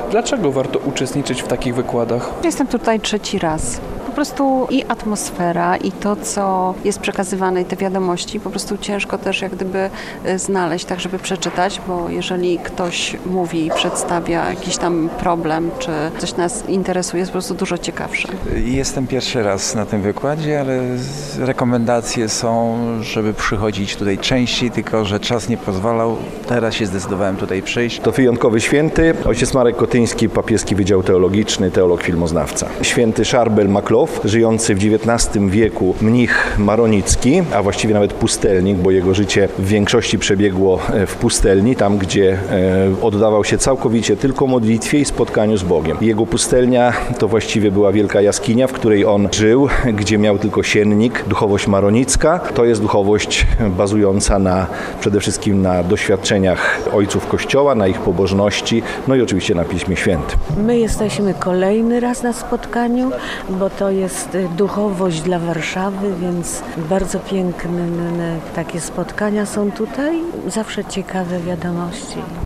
Dlaczego warto uczestniczyć w takich wykładach? Jestem tutaj trzeci raz. Po prostu i atmosfera, i to, co jest przekazywane, i te wiadomości, po prostu ciężko też jak gdyby znaleźć, tak żeby przeczytać, bo jeżeli ktoś mówi i przedstawia jakiś tam problem, czy coś nas interesuje, jest po prostu dużo ciekawsze. Jestem pierwszy raz na tym wykładzie, ale rekomendacje są, żeby przychodzić tutaj częściej, tylko że czas nie pozwalał. Teraz się zdecydowałem tutaj przyjść. To wyjątkowy święty, ojciec Marek Kotyński, papieski Wydział Teologiczny, teolog filmoznawca. Święty Szarbel Maklow, żyjący w XIX wieku mnich maronicki, a właściwie nawet pustelnik, bo jego życie w większości przebiegło w pustelni, tam gdzie oddawał się całkowicie tylko modlitwie i spotkaniu z Bogiem. Jego pustelnia to właściwie była wielka jaskinia, w której on żył, gdzie miał tylko siennik, duchowość maronicka. To jest duchowość bazująca przede wszystkim na doświadczeniach ojców Kościoła, na ich pobożności, no i oczywiście na Piśmie Świętym. My jesteśmy kolejny raz na spotkaniu, bo to jest duchowość dla Warszawy, więc bardzo piękne takie spotkania są tutaj. Zawsze ciekawe wiadomości.